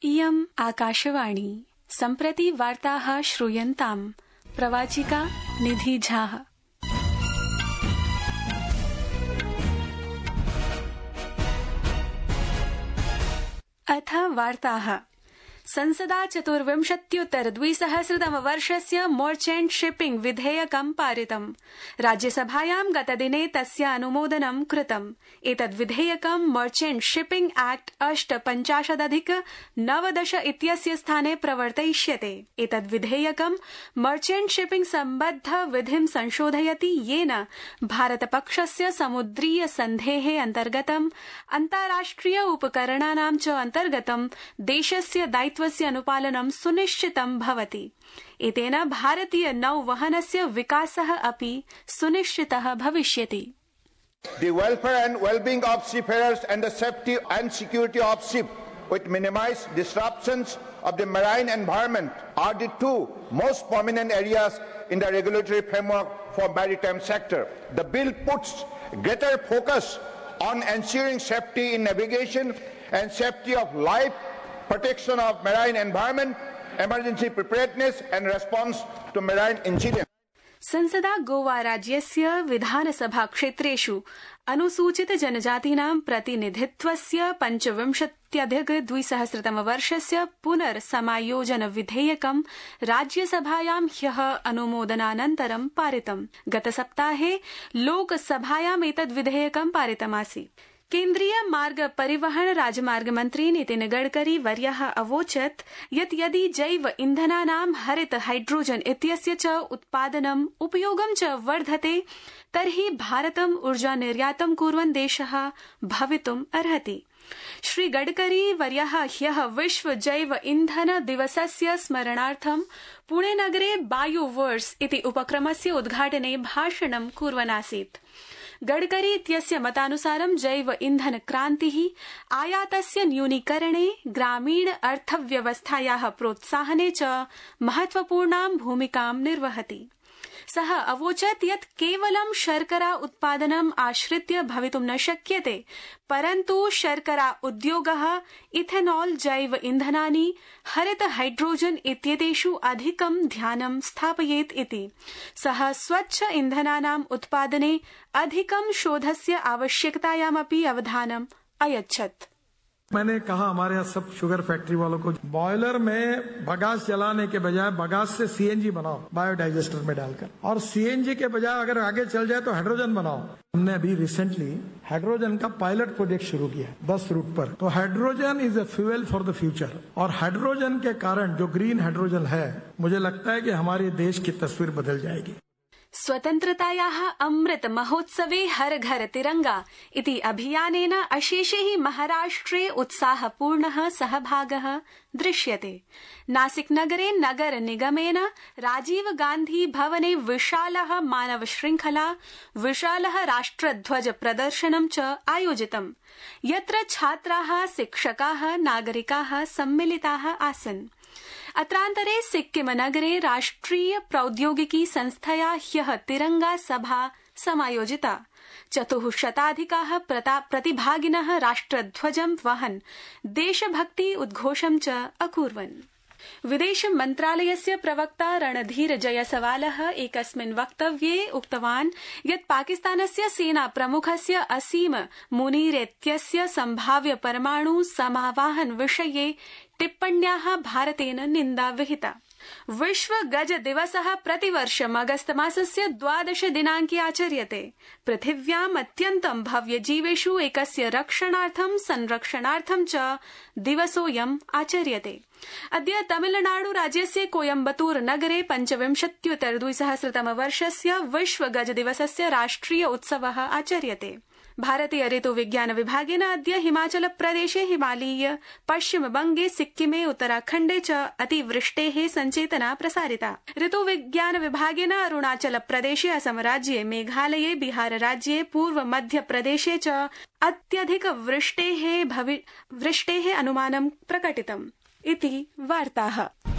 इयम् आकाशवाणी सम्प्रति वार्ताः श्रूयन्ताम् प्रवाचिका निधि झा। अथ वार्ताः। संसदा 24-द्विसहस्रतमवर्षस्य मर्चेंट शिपिंग विधेयकं पारितम्। राज्यसभायां गतदिने तस्य अनुमोदनं कृतम्। एतद् विधेयकं मर्चेंट शिपिंग एक्ट 85/90 इत्यस्य स्थाने प्रवर्तयिष्यते। एतद् विधेयकं मर्चेंट शिपिंग सम्बद्ध विधिं संशोधयति, येन भारतपक्षस्य समुद्रीय सन्धेः अन्तर्गतम् अन्ताराष्ट्रिय उपकरणानां च अन्तर्गतं देशस्य दायित्वस्य अनुपालनं सुनिश्चितं भवति। एतेन भारतीय नौवहनस्य विकासः अपि सुनिश्चितः भविष्यति। The welfare and well-being of seafarers and the safety and security of ships with minimized disruptions of the marine environment are the two most prominent areas in the regulatory framework for maritime sector. The bill puts greater focus on ensuring safety in navigation and safety of life, protection of marine environment, emergency preparedness and response to marine incidents. संसदा Goa राज्यस्य विधानसभा क्षेत्रेषु अनुसूचित जनजातीनां प्रतिनिधित्वस्य 25-2000 पुनर्समायोजन विधेयकं राज्यसभायां ह्यः अनुमोदनानन्तरं पारितम्। गतसप्ताहे लोकसभायाम् एतद् विधेयकं पारितमासीत्। केन्द्रीय मार्ग परिवहन राजमार्ग मन्त्री नितिन गडकरी वर्यः अवोचत् यत् यदि जैव इन्धनानां हरित हाइड्रोजन इत्यस्य च उत्पादनम् उपयोगं च वर्धते तर्हि भारतम् ऊर्जा निर्यातं कुर्वन् देशः भवितुम् अर्हति। श्री गडकरी वर्यः ह्यः विश्व जैव इन्धन दिवसस्य स्मरणार्थं पुणे नगरे बायोवर्स इति उपक्रमस्य उद्घाटने भाषणं कुर्वन् आसीत्। गडकरी इत्यस्य मतानुसारं जैव इन्धन क्रान्तिः आयातस्य न्यूनीकरणे, ग्रामीण अर्थव्यवस्थायाः प्रोत्साहने च महत्वपूर्णां भूमिकां निर्वहति। सः अवोचत् यत् केवलं शर्करा उत्पादनम् आश्रित्य भवितुं न शक्यते, परन्तु शर्करा उद्योगः इथेनॉल जैव इन्धनानि हरित हाइड्रोजन इत्येतेषु अधिकं ध्यानं स्थापयेत् इति। सः स्वच्छ इन्धनानाम् उत्पादने अधिकं शोधस्य आवश्यकतायामपि अवधानम् अयच्छत्। मैंने कहा हमारे यहाँ सब शुगर फैक्ट्री वालों को बॉयलर में बगास जलाने के बजाय बगास से सीएनजी बनाओ बायोडाइजेस्टर में डालकर, और सीएनजी के बजाय अगर आगे चल जाए तो हाइड्रोजन बनाओ। हमने अभी रिसेंटली हाइड्रोजन का पायलट प्रोजेक्ट शुरू किया 10 रूट पर। तो hydrogen is a fuel for the future, और हाइड्रोजन के कारण जो ग्रीन हाइड्रोजन है, मुझे लगता है कि हमारे देश की तस्वीर बदल जाएगी। स्वतन्त्रतायाः अमृत महोत्सवे हर घर तिरंगा इति अभियानेन अशेषे महाराष्ट्रे उत्साहपूर्णः सहभागः दृश्यते। नासिक नगरे नगर निगमेन राजीव गांधी भवने विशालः मानव श्रृंखला, विशालः राष्ट्रध्वज प्रदर्शनं च आयोजितम्, यत्र छात्राः, शिक्षकाः, नागरिकाः सम्मिलिताः आसन्। अत्रान्तरे सिक्किम नगरे राष्ट्रिय प्रौद्योगिकी संस्थया ह्यः तिरंगा सभा समायोजिता। 400 प्रतिभागिनः राष्ट्रध्वजं वहन् देशभक्ति उद्घोषं च अकुर्वन्। विदेश मन्त्रालयस्य प्रवक्ता रणधीर जयसवालः एकस्मिन् वक्तव्ये उक्तवान् यत् पाकिस्तानस्य सेना प्रमुखस्य असीम मुनीरेत्यस्य सम्भाव्य परमाणु समावाहन विषये टिप्पण्याः भारतेन निन्दा विहिता। विश्व गज दिवसः प्रतिवर्षम् अगस्त मासस्य 12 दिनाङ्के आचर्यते। पृथिव्याम् अत्यन्तं भव्यजीवेषु एकस्य रक्षणार्थं संरक्षणार्थं च दिवसोऽयम् आचर्यते। अद्य तमिलनाडु राज्यस्य कोयम्बतूर नगरे 25-2000 विश्व गज दिवसस्य राष्ट्रिय उत्सवः आचर्यते। भारतीय ऋतु विज्ञान विभागेन अद्य हिमाचल प्रदेशे, हिमालय पश्चिम बंगे, सिक्किमे, उत्तराखण्डे च अतिवृष्टेः संचेतना प्रसारिता। ऋतु विज्ञान विभागेन अरुणाचल प्रदेशे, असम राज्ये, मेघालये, बिहार राज्ये, पूर्व मध्य प्रदेशे च अत्यधिक वृष्टेः अनुमानं प्रकटितम् इति वार्ताः।